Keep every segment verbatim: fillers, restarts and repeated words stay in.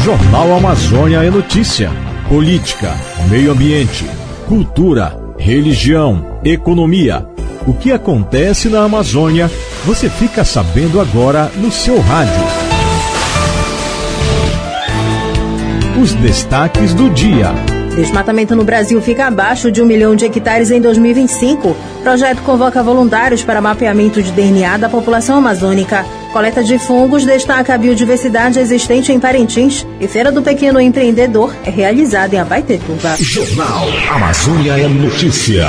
Jornal Amazônia é notícia. Política, meio ambiente, cultura, religião, economia. O que acontece na Amazônia, você fica sabendo agora no seu rádio. Os destaques do dia. Desmatamento no Brasil fica abaixo de um milhão de hectares em dois mil e vinte e cinco. Projeto convoca voluntários para mapeamento de D N A da população amazônica. Coleta de fungos destaca a biodiversidade existente em Parintins. E Feira do Pequeno Empreendedor é realizada em Abaetetuba. Jornal Amazônia é notícia.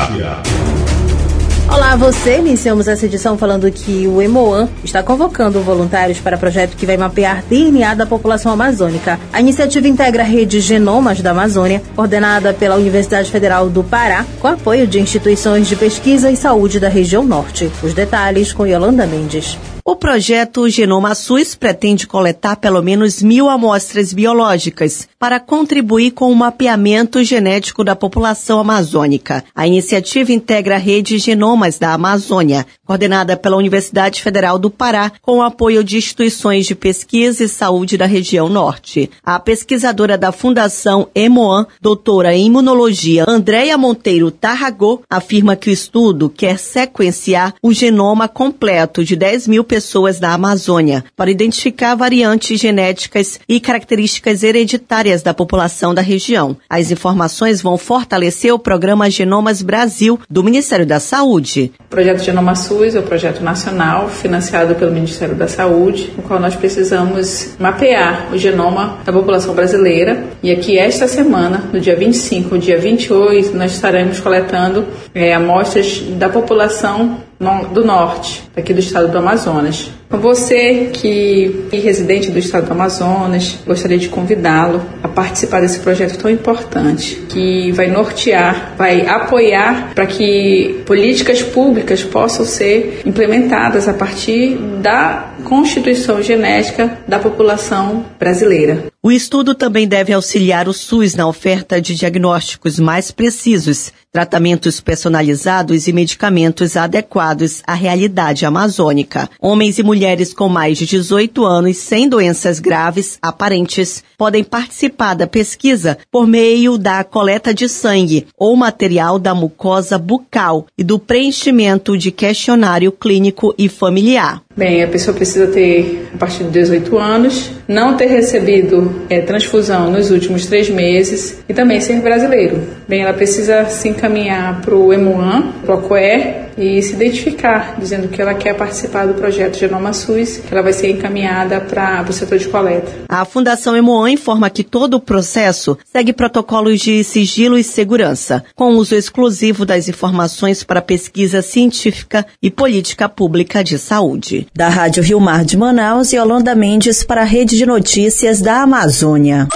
Olá, você. Iniciamos essa edição falando que o EMOAN está convocando voluntários para projeto que vai mapear D N A da população amazônica. A iniciativa integra a rede Genomas da Amazônia, coordenada pela Universidade Federal do Pará, com apoio de instituições de pesquisa e saúde da região norte. Os detalhes com Yolanda Mendes. O projeto Genoma SUS pretende coletar pelo menos mil amostras biológicas para contribuir com o mapeamento genético da população amazônica. A iniciativa integra a rede Genomas da Amazônia, coordenada pela Universidade Federal do Pará, com o apoio de instituições de pesquisa e saúde da região norte. A pesquisadora da Fundação EMOAN, doutora em imunologia Andréia Monteiro Tarragó, afirma que o estudo quer sequenciar o genoma completo de dez mil pessoas da Amazônia para identificar variantes genéticas e características hereditárias da população da região. As informações vão fortalecer o programa Genomas Brasil do Ministério da Saúde. O projeto Genoma SUS é um projeto nacional financiado pelo Ministério da Saúde, no qual nós precisamos mapear o genoma da população brasileira. E aqui esta semana, no dia vinte e cinco, no dia vinte e oito, nós estaremos coletando é, amostras da população do norte, aqui do estado do Amazonas. Você que é residente do estado do Amazonas, gostaria de convidá-lo a participar desse projeto tão importante, que vai nortear, vai apoiar para que políticas públicas possam ser implementadas a partir da constituição genética da população brasileira. O estudo também deve auxiliar o SUS na oferta de diagnósticos mais precisos, tratamentos personalizados e medicamentos adequados à realidade amazônica. Homens e mulheres com mais de dezoito anos sem doenças graves aparentes podem participar da pesquisa por meio da coleta de sangue ou material da mucosa bucal e do preenchimento de questionário clínico e familiar. Bem, a pessoa precisa ter, a partir de dezoito anos, não ter recebido é, transfusão nos últimos três meses e também ser brasileiro. Bem, ela precisa se encaminhar para o EMOAN, para o COER, e se identificar, dizendo que ela quer participar do projeto Genoma SUS, que ela vai ser encaminhada para o setor de coleta. A Fundação EMOAN informa que todo o processo segue protocolos de sigilo e segurança, com uso exclusivo das informações para pesquisa científica e política pública de saúde. Da Rádio Rio Mar de Manaus, Yolanda Mendes para a Rede de Notícias da Amazônia.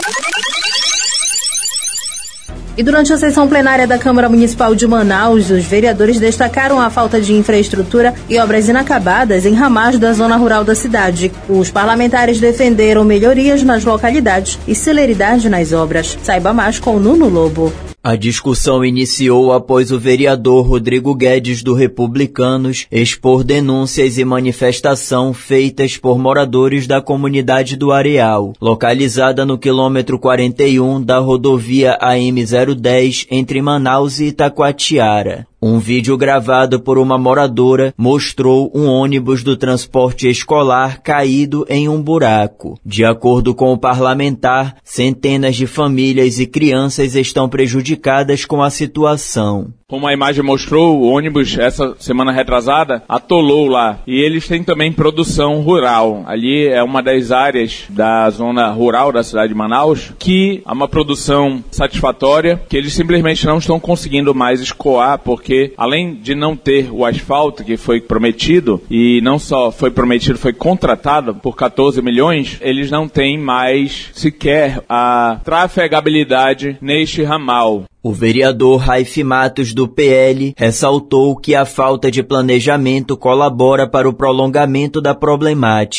E durante a sessão plenária da Câmara Municipal de Manaus, os vereadores destacaram a falta de infraestrutura e obras inacabadas em ramais da zona rural da cidade. Os parlamentares defenderam melhorias nas localidades e celeridade nas obras. Saiba mais com Nuno Lobo. A discussão iniciou após o vereador Rodrigo Guedes, do Republicanos, expor denúncias e manifestação feitas por moradores da comunidade do Areal, localizada no quilômetro quarenta e um da rodovia A M zero dez entre Manaus e Itacoatiara. Um vídeo gravado por uma moradora mostrou um ônibus do transporte escolar caído em um buraco. De acordo com o parlamentar, centenas de famílias e crianças estão prejudicadas com a situação. Como a imagem mostrou, o ônibus, essa semana retrasada, atolou lá. E eles têm também produção rural. Ali é uma das áreas da zona rural da cidade de Manaus que há uma produção satisfatória, que eles simplesmente não estão conseguindo mais escoar, porque além de não ter o asfalto que foi prometido, e não só foi prometido, foi contratado por quatorze milhões, eles não têm mais sequer a trafegabilidade neste ramal. O vereador Raif Matos, do P L, ressaltou que a falta de planejamento colabora para o prolongamento da problemática.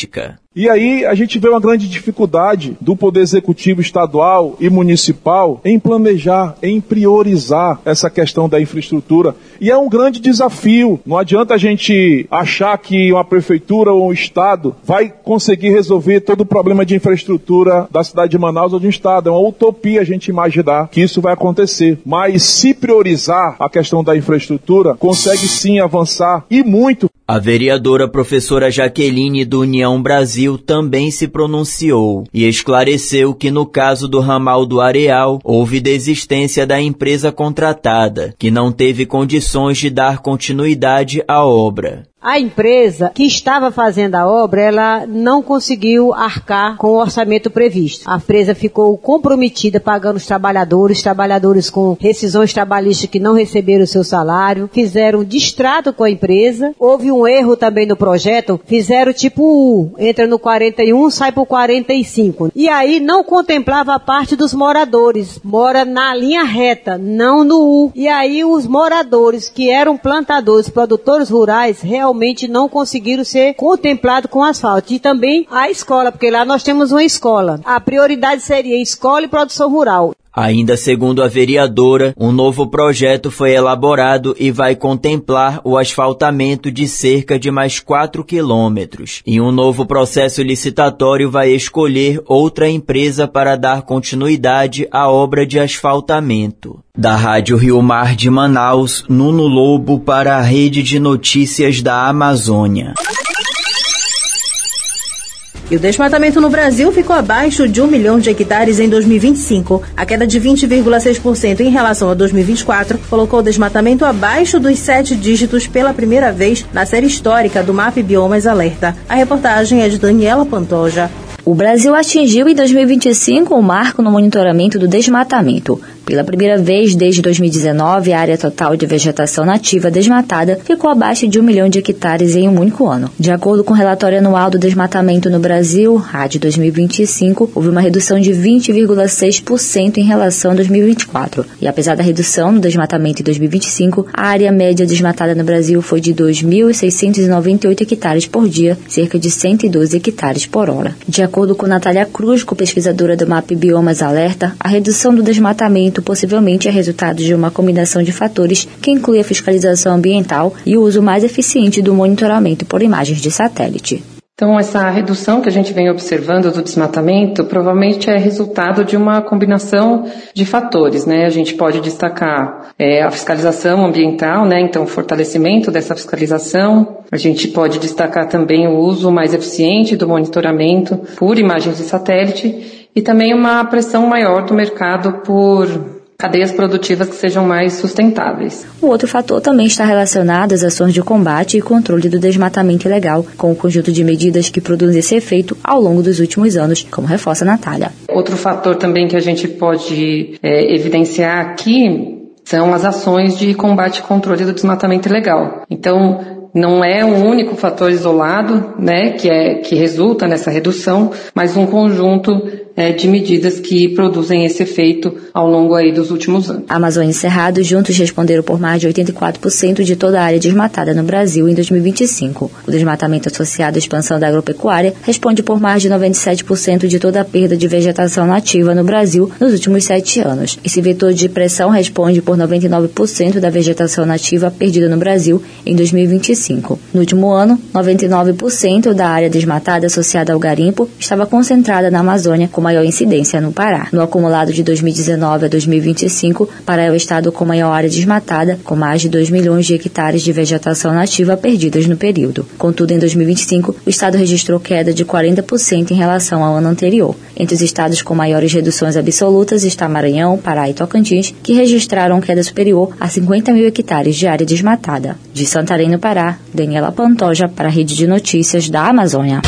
E aí a gente vê uma grande dificuldade do Poder Executivo estadual e municipal em planejar, em priorizar essa questão da infraestrutura. E é um grande desafio. Não adianta a gente achar que uma prefeitura ou um estado vai conseguir resolver todo o problema de infraestrutura da cidade de Manaus ou de um estado. É uma utopia a gente imaginar que isso vai acontecer. Mas se priorizar a questão da infraestrutura, consegue sim avançar e muito. A vereadora professora Jaqueline do União Brasil também se pronunciou e esclareceu que no caso do ramal do Areal houve desistência da empresa contratada, que não teve condições de dar continuidade à obra. A empresa que estava fazendo a obra, ela não conseguiu arcar com o orçamento previsto. A empresa ficou comprometida pagando os trabalhadores, trabalhadores com rescisões trabalhistas que não receberam o seu salário, fizeram um distrato com a empresa, houve um erro também no projeto, fizeram tipo U, entra no quarenta e um, sai pro quarenta e cinco. E aí não contemplava a parte dos moradores, mora na linha reta, não no U. E aí os moradores que eram plantadores, produtores rurais, realmente realmente não conseguiram ser contemplados com asfalto. E também a escola, porque lá nós temos uma escola. A prioridade seria escola e produção rural. Ainda segundo a vereadora, um novo projeto foi elaborado e vai contemplar o asfaltamento de cerca de mais quatro quilômetros. E um novo processo licitatório vai escolher outra empresa para dar continuidade à obra de asfaltamento. Da Rádio Rio Mar de Manaus, Nuno Lobo para a Rede de Notícias da Amazônia. E o desmatamento no Brasil ficou abaixo de um milhão de hectares em dois mil e vinte e cinco. A queda de vinte vírgula seis por cento em relação a dois mil e vinte e quatro colocou o desmatamento abaixo dos sete dígitos pela primeira vez na série histórica do MAP Biomas Alerta. A reportagem é de Daniela Pantoja. O Brasil atingiu em dois mil e vinte e cinco um marco no monitoramento do desmatamento. Pela primeira vez desde dois mil e dezenove, a área total de vegetação nativa desmatada ficou abaixo de um milhão de hectares em um único ano. De acordo com o relatório anual do desmatamento no Brasil, a de dois mil e vinte e cinco, houve uma redução de vinte vírgula seis por cento em relação a dois mil e vinte e quatro. E apesar da redução no desmatamento em dois mil e vinte e cinco, a área média desmatada no Brasil foi de dois mil seiscentos e noventa e oito hectares por dia, cerca de cento e doze hectares por hora. De acordo com Natália Cruz, pesquisadora do MAP Biomas Alerta, a redução do desmatamento possivelmente é resultado de uma combinação de fatores que inclui a fiscalização ambiental e o uso mais eficiente do monitoramento por imagens de satélite. Então, essa redução que a gente vem observando do desmatamento provavelmente é resultado de uma combinação de fatores, né? A gente pode destacar é, a fiscalização ambiental, né? Então, o fortalecimento dessa fiscalização. A gente pode destacar também o uso mais eficiente do monitoramento por imagens de satélite e também uma pressão maior do mercado por cadeias produtivas que sejam mais sustentáveis. O outro fator também está relacionado às ações de combate e controle do desmatamento ilegal, com o conjunto de medidas que produzem esse efeito ao longo dos últimos anos, como reforça a Natália. Outro fator também que a gente pode é, evidenciar aqui são as ações de combate e controle do desmatamento ilegal. Então, não é um único fator isolado, né, que, é, que resulta nessa redução, mas um conjunto é, de medidas que produzem esse efeito ao longo aí dos últimos anos. A Amazônia e Cerrado juntos responderam por mais de oitenta e quatro por cento de toda a área desmatada no Brasil em dois mil e vinte e cinco. O desmatamento associado à expansão da agropecuária responde por mais de noventa e sete por cento de toda a perda de vegetação nativa no Brasil nos últimos sete anos. Esse vetor de pressão responde por noventa e nove por cento da vegetação nativa perdida no Brasil em dois mil e vinte e cinco. No último ano, noventa e nove por cento da área desmatada associada ao garimpo estava concentrada na Amazônia, com maior incidência no Pará. No acumulado de dois mil e dezenove a dois mil e vinte e cinco, Pará é o estado com maior área desmatada, com mais de dois milhões de hectares de vegetação nativa perdidas no período. Contudo, em dois mil e vinte e cinco, o estado registrou queda de quarenta por cento em relação ao ano anterior. Entre os estados com maiores reduções absolutas está Maranhão, Pará e Tocantins, que registraram queda superior a cinquenta mil hectares de área desmatada. De Santarém, no Pará, Daniela Pantoja para a Rede de Notícias da Amazônia.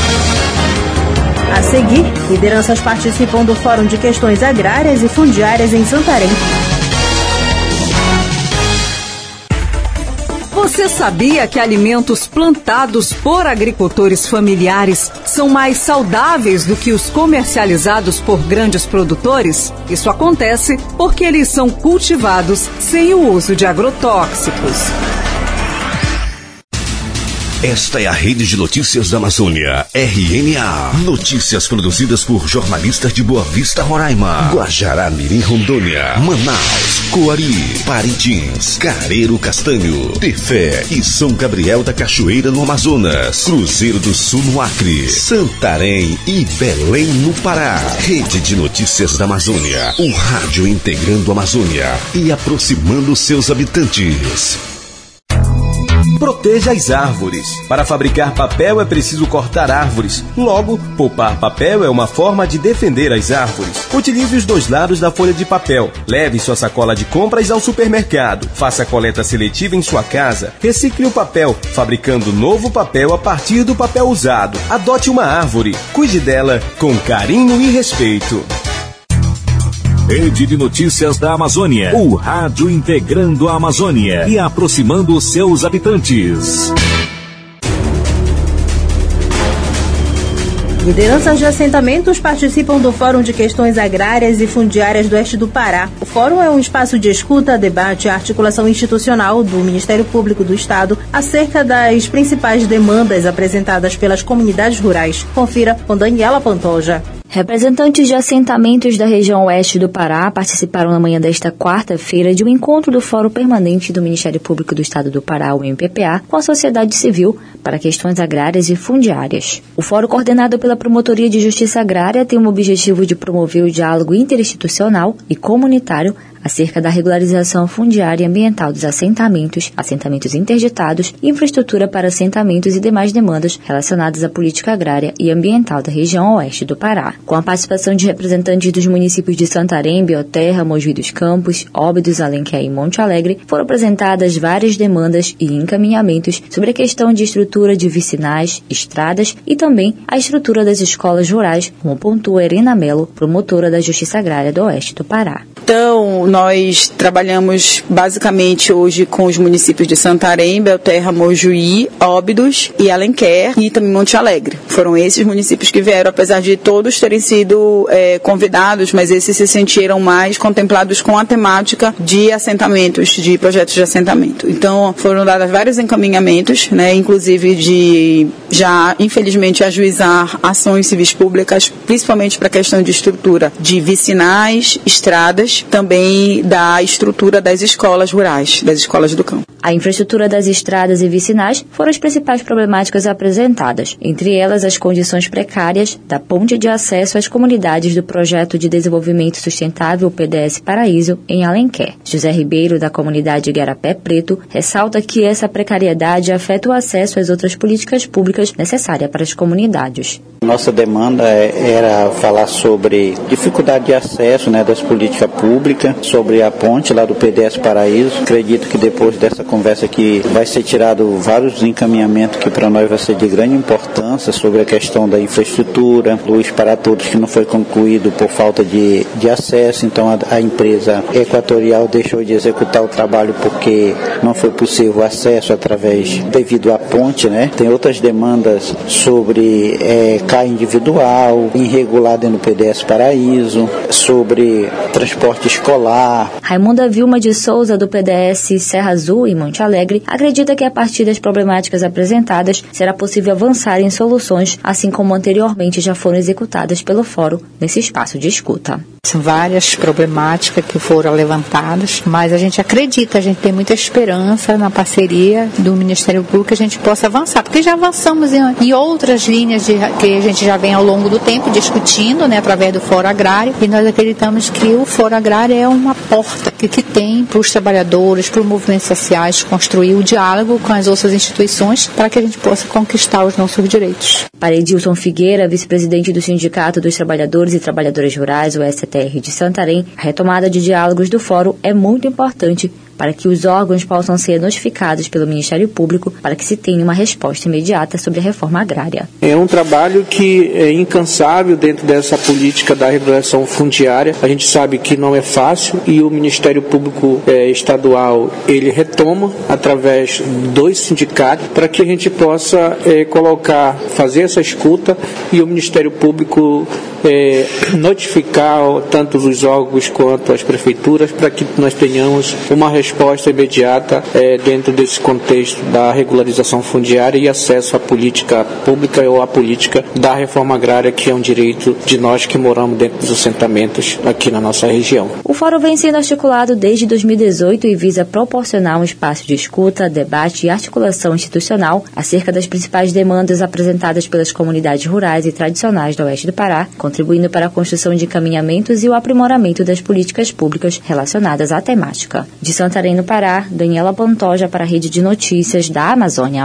A seguir, lideranças participam do Fórum de Questões Agrárias e Fundiárias em Santarém. Você sabia que alimentos plantados por agricultores familiares são mais saudáveis do que os comercializados por grandes produtores? Isso acontece porque eles são cultivados sem o uso de agrotóxicos. Esta é a Rede de Notícias da Amazônia, R N A. Notícias produzidas por jornalistas de Boa Vista, Roraima, Guajará-Mirim, Rondônia, Manaus, Coari, Parintins, Careiro Castanho, Tefé e São Gabriel da Cachoeira, no Amazonas, Cruzeiro do Sul, no Acre, Santarém e Belém, no Pará. Rede de Notícias da Amazônia, o rádio integrando a Amazônia e aproximando seus habitantes. Proteja as árvores. Para fabricar papel é preciso cortar árvores. Logo, poupar papel é uma forma de defender as árvores. Utilize os dois lados da folha de papel. Leve sua sacola de compras ao supermercado. Faça coleta seletiva em sua casa. Recicle o papel, fabricando novo papel a partir do papel usado. Adote uma árvore. Cuide dela com carinho e respeito. Rede de Notícias da Amazônia, o rádio integrando a Amazônia e aproximando seus habitantes. Lideranças de assentamentos participam do Fórum de Questões Agrárias e Fundiárias do Oeste do Pará. O fórum é um espaço de escuta, debate e articulação institucional do Ministério Público do Estado acerca das principais demandas apresentadas pelas comunidades rurais. Confira com Daniela Pantoja. Representantes de assentamentos da região oeste do Pará participaram na manhã desta quarta-feira de um encontro do Fórum Permanente do Ministério Público do Estado do Pará, o M P P A, com a sociedade civil para questões agrárias e fundiárias. O fórum, coordenado pela Promotoria de Justiça Agrária, tem o objetivo de promover o diálogo interinstitucional e comunitário acerca da regularização fundiária e ambiental dos assentamentos, assentamentos interditados, infraestrutura para assentamentos e demais demandas relacionadas à política agrária e ambiental da região oeste do Pará. Com a participação de representantes dos municípios de Santarém, Belterra, Mojuí dos Campos, Óbidos, Alenquer e Monte Alegre, foram apresentadas várias demandas e encaminhamentos sobre a questão de estrutura de vicinais, estradas e também a estrutura das escolas rurais, como pontua Erena Mello, promotora da Justiça Agrária do Oeste do Pará. Então, nós trabalhamos basicamente hoje com os municípios de Santarém, Belterra, Mojuí, Óbidos e Alenquer e também Monte Alegre. Foram esses municípios que vieram, apesar de todos terem sido é, convidados, mas esses se sentiram mais contemplados com a temática de assentamentos, de projetos de assentamento. Então, foram dados vários encaminhamentos, né, inclusive de já, infelizmente, ajuizar ações civis públicas, principalmente para a questão de estrutura de vicinais, estradas, também da estrutura das escolas rurais, das escolas do campo. A infraestrutura das estradas e vicinais foram as principais problemáticas apresentadas, entre elas as condições precárias da ponte de acesso às comunidades do Projeto de Desenvolvimento Sustentável P D S Paraíso, em Alenquer. José Ribeiro, da comunidade Igarapé Preto, ressalta que essa precariedade afeta o acesso às outras políticas públicas necessárias para as comunidades. Nossa demanda era falar sobre dificuldade de acesso, né, das políticas públicas, sobre a ponte lá do P D S Paraíso. Acredito que depois dessa conversa aqui vai ser tirado vários encaminhamentos que para nós vai ser de grande importância sobre a questão da infraestrutura, luz para todos que não foi concluído por falta de, de acesso. Então a, a empresa equatorial deixou de executar o trabalho porque não foi possível acesso através devido à ponte, né? Tem outras demandas sobre é, C A I individual, irregular dentro do P D S Paraíso, sobre transporte escolar. Raimunda Vilma de Souza, do P D S Serra Azul e Monte Alegre, acredita que a partir das problemáticas apresentadas será possível avançar em soluções, assim como anteriormente já foram executadas pelo Fórum nesse espaço de escuta. São várias problemáticas que foram levantadas, mas a gente acredita, a gente tem muita esperança na parceria do Ministério Público que a gente possa avançar, porque já avançamos em, em outras linhas de, que a gente já vem ao longo do tempo discutindo, né, através do Fórum Agrário, e nós acreditamos que o Fórum Agrário é uma porta que, que tem para os trabalhadores, para os movimentos sociais, construir o diálogo com as outras instituições para que a gente possa conquistar os nossos direitos. Para Edilson Figueira, vice-presidente do Sindicato dos Trabalhadores e Trabalhadoras Rurais, o S T R de Santarém, a retomada de diálogos do Fórum é muito importante para que os órgãos possam ser notificados pelo Ministério Público para que se tenha uma resposta imediata sobre a reforma agrária. É um trabalho que é incansável dentro dessa política da regulação fundiária. A gente sabe que não é fácil e o Ministério Público é, Estadual ele retoma através dos sindicatos para que a gente possa é, colocar, fazer essa escuta e o Ministério Público é, notificar tanto os órgãos quanto as prefeituras para que nós tenhamos uma resposta resposta imediata é, dentro desse contexto da regularização fundiária e acesso à política pública ou à política da reforma agrária, que é um direito de nós que moramos dentro dos assentamentos aqui na nossa região. O fórum vem sendo articulado desde dois mil e dezoito e visa proporcionar um espaço de escuta, debate e articulação institucional acerca das principais demandas apresentadas pelas comunidades rurais e tradicionais do oeste do Pará, contribuindo para a construção de encaminhamentos e o aprimoramento das políticas públicas relacionadas à temática. De Santarém, no Pará, Daniela Pantoja para a Rede de Notícias da Amazônia.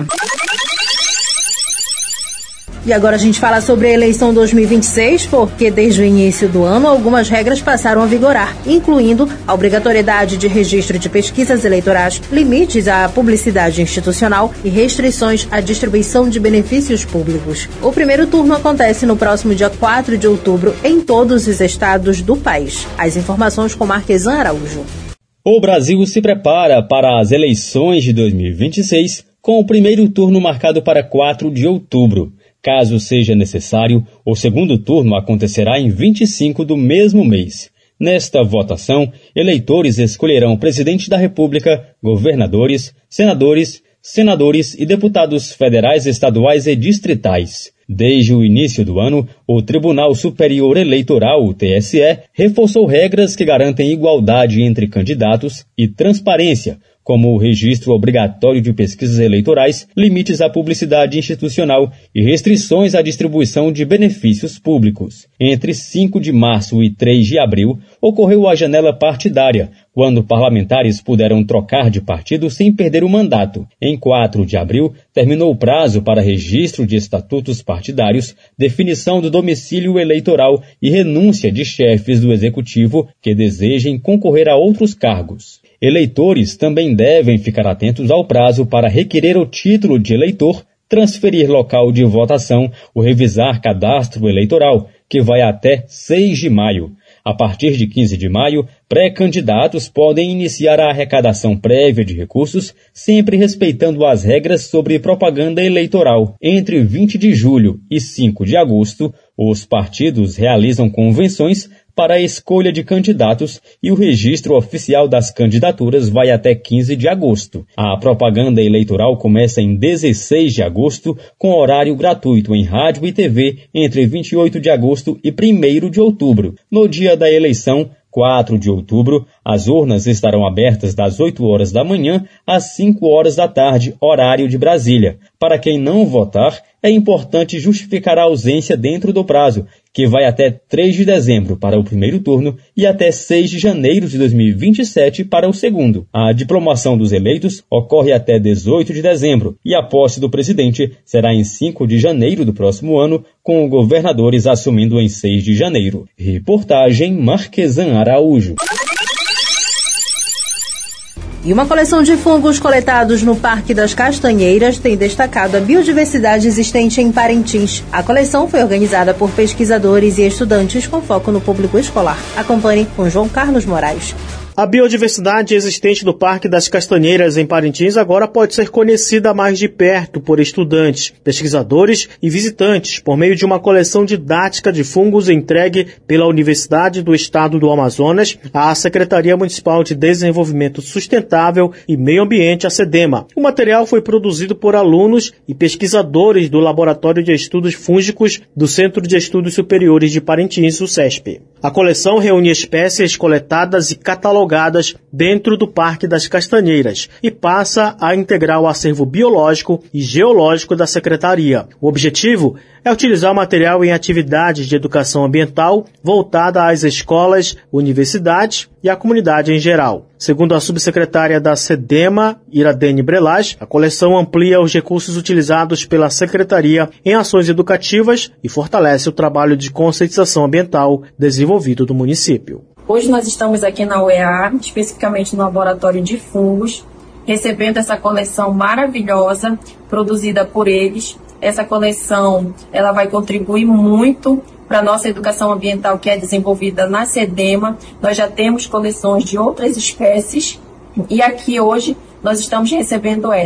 E agora a gente fala sobre a eleição dois mil e vinte e seis, porque desde o início do ano algumas regras passaram a vigorar, incluindo a obrigatoriedade de registro de pesquisas eleitorais, limites à publicidade institucional e restrições à distribuição de benefícios públicos. O primeiro turno acontece no próximo dia quatro de outubro em todos os estados do país. As informações com Marquesan Araújo. O Brasil se prepara para as eleições de dois mil e vinte e seis com o primeiro turno marcado para quatro de outubro. Caso seja necessário, o segundo turno acontecerá em vinte e cinco do mesmo mês. Nesta votação, eleitores escolherão o presidente da República, governadores, senadores, senadores e deputados federais, estaduais e distritais. Desde o início do ano, o Tribunal Superior Eleitoral, o T S E, reforçou regras que garantem igualdade entre candidatos e transparência, como o registro obrigatório de pesquisas eleitorais, limites à publicidade institucional e restrições à distribuição de benefícios públicos. Entre cinco de março e três de abril, ocorreu a janela partidária, quando parlamentares puderam trocar de partido sem perder o mandato. Em quatro de abril, terminou o prazo para registro de estatutos partidários, definição do domicílio eleitoral e renúncia de chefes do Executivo que desejem concorrer a outros cargos. Eleitores também devem ficar atentos ao prazo para requerer o título de eleitor, transferir local de votação ou revisar cadastro eleitoral, que vai até seis de maio. A partir de quinze de maio, pré-candidatos podem iniciar a arrecadação prévia de recursos, sempre respeitando as regras sobre propaganda eleitoral. Entre vinte de julho e cinco de agosto, os partidos realizam convenções para a escolha de candidatos e o registro oficial das candidaturas vai até quinze de agosto. A propaganda eleitoral começa em dezesseis de agosto, com horário gratuito em rádio e T V entre vinte e oito de agosto e primeiro de outubro. No dia da eleição, quatro de outubro, as urnas estarão abertas das oito horas da manhã às cinco horas da tarde, horário de Brasília. Para quem não votar, é importante justificar a ausência dentro do prazo, que vai até três de dezembro para o primeiro turno e até seis de janeiro de dois mil e vinte e sete para o segundo. A diplomação dos eleitos ocorre até dezoito de dezembro e a posse do presidente será em cinco de janeiro do próximo ano, com governadores assumindo em seis de janeiro. Reportagem Marquesan Araújo. E uma coleção de fungos coletados no Parque das Castanheiras tem destacado a biodiversidade existente em Parintins. A coleção foi organizada por pesquisadores e estudantes com foco no público escolar. Acompanhe com João Carlos Moraes. A biodiversidade existente do Parque das Castanheiras em Parintins agora pode ser conhecida mais de perto por estudantes, pesquisadores e visitantes por meio de uma coleção didática de fungos entregue pela Universidade do Estado do Amazonas à Secretaria Municipal de Desenvolvimento Sustentável e Meio Ambiente, a SEDEMA. O material foi produzido por alunos e pesquisadores do Laboratório de Estudos Fúngicos do Centro de Estudos Superiores de Parintins, o CESP. A coleção reúne espécies coletadas e catalogadas dentro do Parque das Castanheiras e passa a integrar o acervo biológico e geológico da Secretaria. O objetivo é utilizar o material em atividades de educação ambiental voltada às escolas, universidades e à comunidade em geral. Segundo a subsecretária da SEDEMA, Iradene Brelas, a coleção amplia os recursos utilizados pela Secretaria em ações educativas e fortalece o trabalho de conscientização ambiental desenvolvido do município. Hoje nós estamos aqui na U E A, especificamente no Laboratório de Fungos, recebendo essa coleção maravilhosa produzida por eles. Essa coleção ela vai contribuir muito para a nossa educação ambiental que é desenvolvida na SEDEMA. Nós já temos coleções de outras espécies e aqui hoje nós estamos recebendo essa.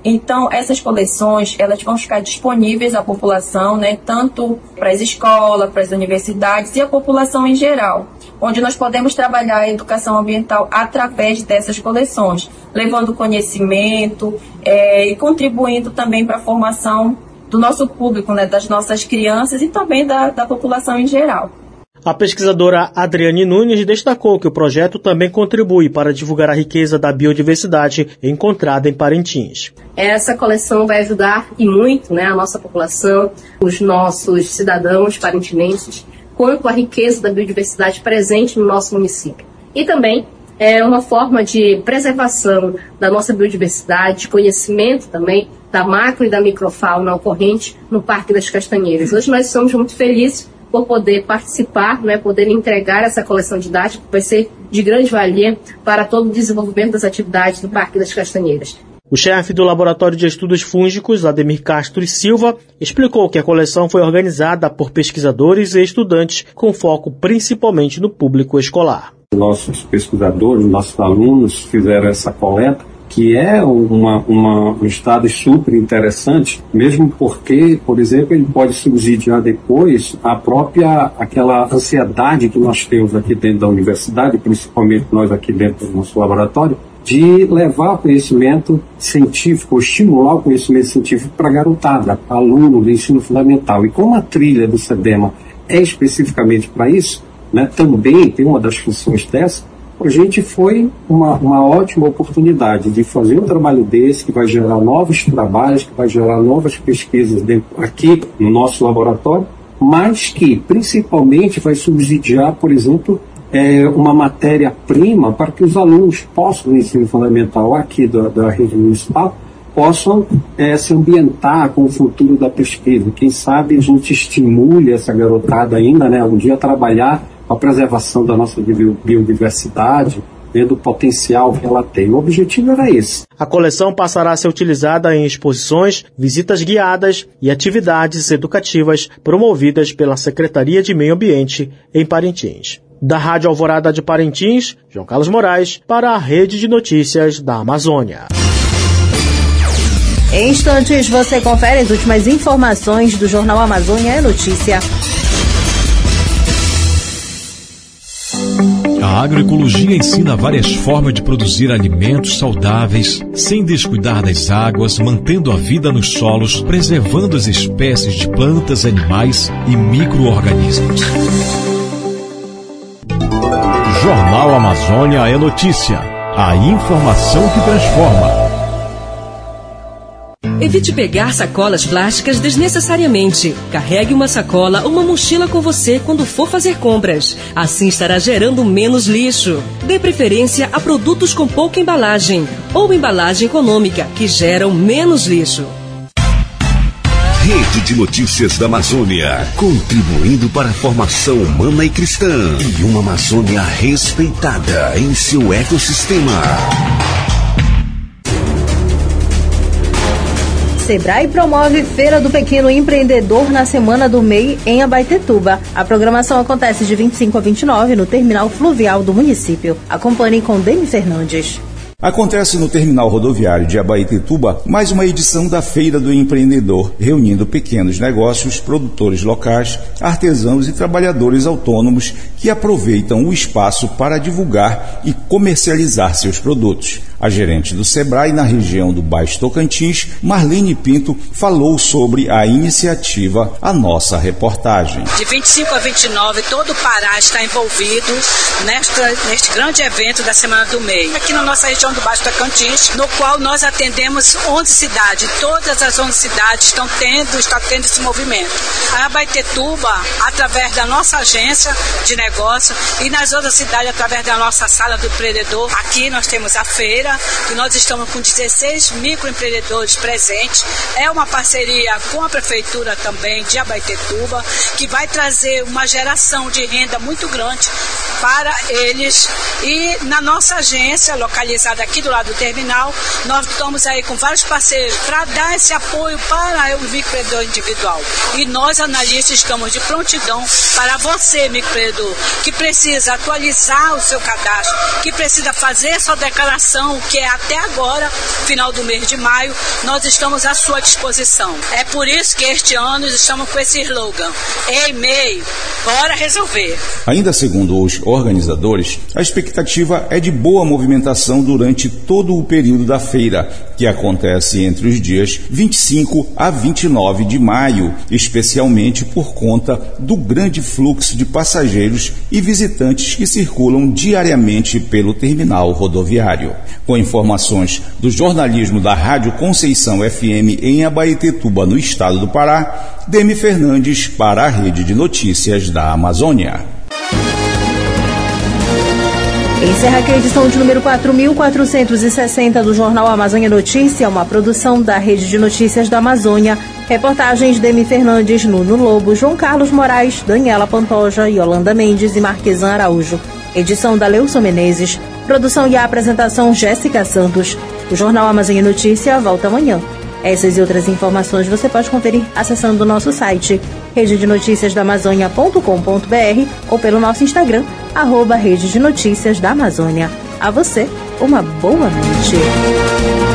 Então, essas coleções, elas vão ficar disponíveis à população, né, tanto para as escolas, para as universidades e a população em geral, onde nós podemos trabalhar a educação ambiental através dessas coleções, levando conhecimento é, e contribuindo também para a formação do nosso público, né, das nossas crianças e também da, da população em geral. A pesquisadora Adriane Nunes destacou que o projeto também contribui para divulgar a riqueza da biodiversidade encontrada em Parintins. Essa coleção vai ajudar e muito, né, a nossa população, os nossos cidadãos parintinenses, quanto à riqueza da biodiversidade presente no nosso município. E também é uma forma de preservação da nossa biodiversidade, de conhecimento também da macro e da microfauna ocorrente no Parque das Castanheiras. Hoje nós estamos muito felizes por poder participar, né, poder entregar essa coleção didática, que vai ser de grande valia para todo o desenvolvimento das atividades do Parque das Castanheiras. O chefe do Laboratório de Estudos Fúngicos, Ademir Castro e Silva, explicou que a coleção foi organizada por pesquisadores e estudantes, com foco principalmente no público escolar. Nossos pesquisadores, nossos alunos fizeram essa coleta, que é uma, uma, um estado super interessante, mesmo porque, por exemplo, ele pode subsidiar depois a própria, aquela ansiedade que nós temos aqui dentro da universidade, principalmente nós aqui dentro do nosso laboratório, de levar conhecimento científico, estimular o conhecimento científico para a garotada, para aluno do ensino fundamental. E como a trilha do SEDEMA é especificamente para isso, né, também tem uma das funções dessa, a gente foi uma, uma ótima oportunidade de fazer um trabalho desse, que vai gerar novos trabalhos, que vai gerar novas pesquisas dentro, aqui no nosso laboratório, mas que principalmente vai subsidiar, por exemplo, é, uma matéria-prima para que os alunos possam, no ensino fundamental aqui da, da rede municipal, possam é, se ambientar com o futuro da pesquisa. Quem sabe a gente estimule essa garotada ainda, né, um dia trabalhar a preservação da nossa biodiversidade, vendo o potencial que ela tem. O objetivo era esse. A coleção passará a ser utilizada em exposições, visitas guiadas e atividades educativas promovidas pela Secretaria de Meio Ambiente em Parintins. Da Rádio Alvorada de Parintins, João Carlos Moraes, para a Rede de Notícias da Amazônia. Em instantes, você confere as últimas informações do Jornal Amazônia é Notícia. A agroecologia ensina várias formas de produzir alimentos saudáveis, sem descuidar das águas, mantendo a vida nos solos, preservando as espécies de plantas, animais e micro-organismos. Jornal Amazônia é Notícia. A informação que transforma. Evite pegar sacolas plásticas desnecessariamente. Carregue uma sacola ou uma mochila com você quando for fazer compras. Assim estará gerando menos lixo. Dê preferência a produtos com pouca embalagem ou embalagem econômica, que geram menos lixo. Rede de Notícias da Amazônia, contribuindo para a formação humana e cristã e uma Amazônia respeitada em seu ecossistema. Sebrae promove Feira do Pequeno Empreendedor na Semana do M E I em Abaetetuba. A programação acontece de vinte e cinco a vinte e nove no terminal fluvial do município. Acompanhe com Deni Fernandes. Acontece no terminal rodoviário de Abaetetuba mais uma edição da Feira do Empreendedor, reunindo pequenos negócios, produtores locais, artesãos e trabalhadores autônomos que aproveitam o espaço para divulgar e comercializar seus produtos. A gerente do Sebrae na região do Baixo Tocantins, Marlene Pinto, falou sobre a iniciativa. A nossa reportagem. De vinte e cinco a vinte e nove, todo o Pará está envolvido nesta, neste grande evento da Semana do M E I. Aqui na nossa região do Baixo Tocantins, no qual nós atendemos onze cidades. Todas as onze cidades estão tendo, está tendo esse movimento. A Abaetetuba, através da nossa agência de negócio, e nas outras cidades, através da nossa sala do empreendedor. Aqui nós temos a feira, que nós estamos com dezesseis microempreendedores presentes. É uma parceria com a Prefeitura também de Abaetetuba, que vai trazer uma geração de renda muito grande para eles. E na nossa agência, localizada lado, aqui do lado do terminal, nós estamos aí com vários parceiros para dar esse apoio para o microempreendedor individual. E nós, analistas, estamos de prontidão para você, microempreendedor, que precisa atualizar o seu cadastro, que precisa fazer sua declaração, que é até agora, final do mês de maio, nós estamos à sua disposição. É por isso que este ano estamos com esse slogan: Ei, M E I, bora resolver. Ainda segundo os organizadores, a expectativa é de boa movimentação durante todo o período da feira, que acontece entre os dias vinte e cinco a vinte e nove de maio, especialmente por conta do grande fluxo de passageiros e visitantes que circulam diariamente pelo terminal rodoviário. Com informações do jornalismo da Rádio Conceição F M em Abaetetuba, no estado do Pará, Demi Fernandes para a Rede de Notícias da Amazônia. Encerra aqui a edição de número quatro mil quatrocentos e sessenta do Jornal Amazônia Notícia, uma produção da Rede de Notícias da Amazônia. Reportagens Demi Fernandes, Nuno Lobo, João Carlos Moraes, Daniela Pantoja, Yolanda Mendes e Marquesan Araújo. Edição da Leilson Menezes. Produção e apresentação Jéssica Santos. O Jornal Amazônia Notícia volta amanhã. Essas e outras informações você pode conferir acessando o nosso site rede de notícias da amazônia ponto com ponto b r ou pelo nosso Instagram, arroba Rede de Notícias da Amazônia. A você, uma boa noite.